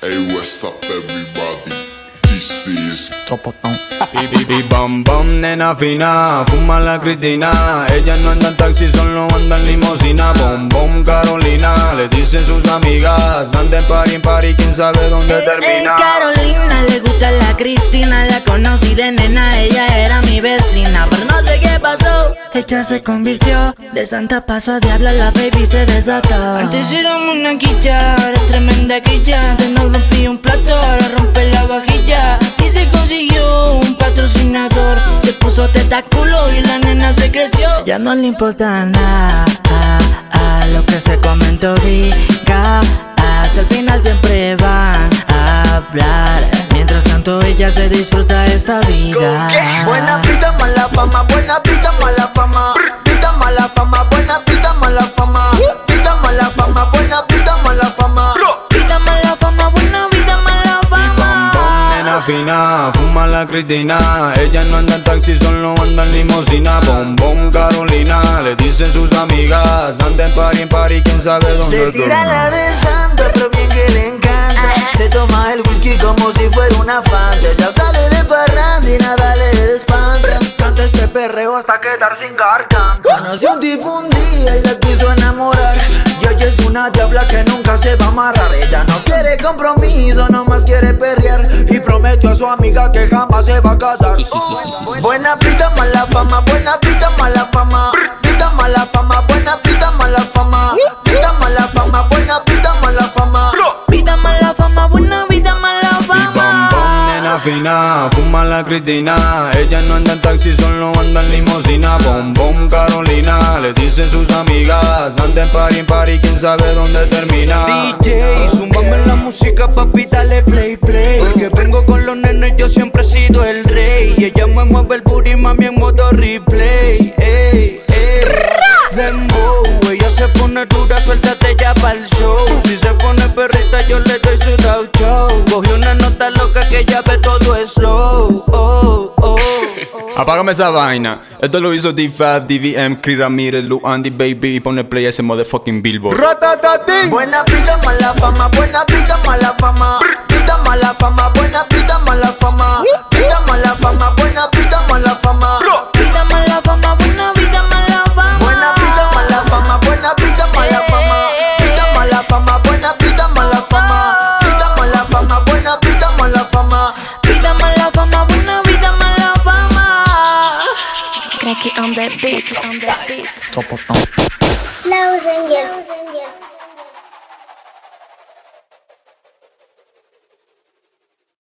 Hey, what's up everybody? This is Tropotón. Bi bam bam, nena fina, fuma la Cristina. Ella no anda en taxi, solo anda en limusina. Bom bom Carolina, le dicen sus amigas. Anda en party, quién sabe dónde termina. Carolina, le gusta la Cristina. La conocí de nena, ella era mi vecina. Pero no sé qué pasó, ella se convirtió de santa paso a diabla, la baby se desató. Antes era una quilla, era tremenda quilla. Antes no rompí un plato, ahora rompe la vajilla. Y se consiguió un patrocinador. Se puso tentáculo y la nena se creció. Ya no le importa nada lo que se comentó, diga. Al final siempre van a hablar. Mientras tanto ella se disfruta esta vida. Buena vida, mala fama, buena vida, mala fama. Vida, mala fama, buena vida, mala fama. Vida, mala fama, buena vida, mala fama. Vida, mala fama, buena vida, mala fama. Nena fina, fuma la Cristina. Ella no anda en taxi, solo anda en limusina. Bom bom Carolina, le dicen sus amigas. Anda en party, quién sabe dónde Se tira la de santa, pero bien que le encanta. Se toma el whisky como si fuera una fanta. Ya sale de parranda y nada le espanta. Canta este perreo hasta quedar sin garganta. Conoció un tipo un día y la quiso enamorar. Y ella es una diabla que nunca se va a amarrar. Ella no quiere compromiso, nomás quiere perrear. Y prometió a su amiga que jamás se va a casar. Buena vida, mala fama, buena vida, mala fama. Vida, mala fama, buena vida, mala fama. Vida, mala fama, buena vida, mala fama. Vida, mala fama, buena vida, mala fama. Nena fina, fuma la Cristina. Ella no anda en taxi, solo anda en limusina. Bom bom Carolina, le dicen sus amigas. Anda en party, quién sabe dónde termina. DJ, zumbame la música, papi, dale play, play. Porque vengo con los nenes, yo siempre he sido el rey. Y ella me mueve el booty, mami, en modo replay. Ey, ey. Dembow, ella se pone dura, suéltate ya pa'l show. Si se pone perrita, yo le doy su show. Cogí una nota loca que ya ve todo slow. Oh, oh. Apágame esa vaina. Esto lo hizo D-Fab, DVM, Chris Ramírez, Lou Andy, baby. Y pone play a ese motherfucking billboard. Buena vida, mala fama, buena vida, mala fama. Vida, mala fama, buena vida, mala fama. Vida, mala fama, buena vida, mala fama. Vida, mala fama, buena vida, mala fama. Buena vida, mala fama, buena vida, mala fama. Vida, mala fama, buena vida, mala fama. Vida, mala fama, buena vida, mala fama. Vida, mala fama, buena vida, mala fama. Tropotón.